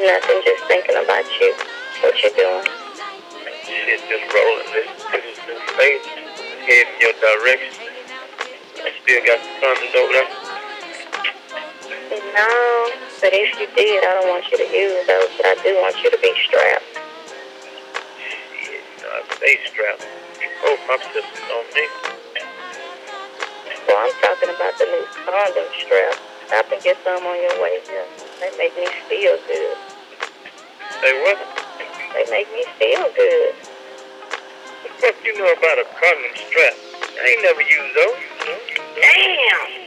Nothing, just thinking about you. What you doing? Shit, just rolling. This new faith heading your direction. I still got the condoms over there. No, but if you did, I don't want you to use those, but I do want you to be strapped. Shit, I stay strapped. Both my sisters on me. Well, I'm talking about the new condom strap. Stop and get some on your way here. They make me feel good. Say what? They make me feel good. What the fuck you know about a condom strap? I ain't never used those. Damn!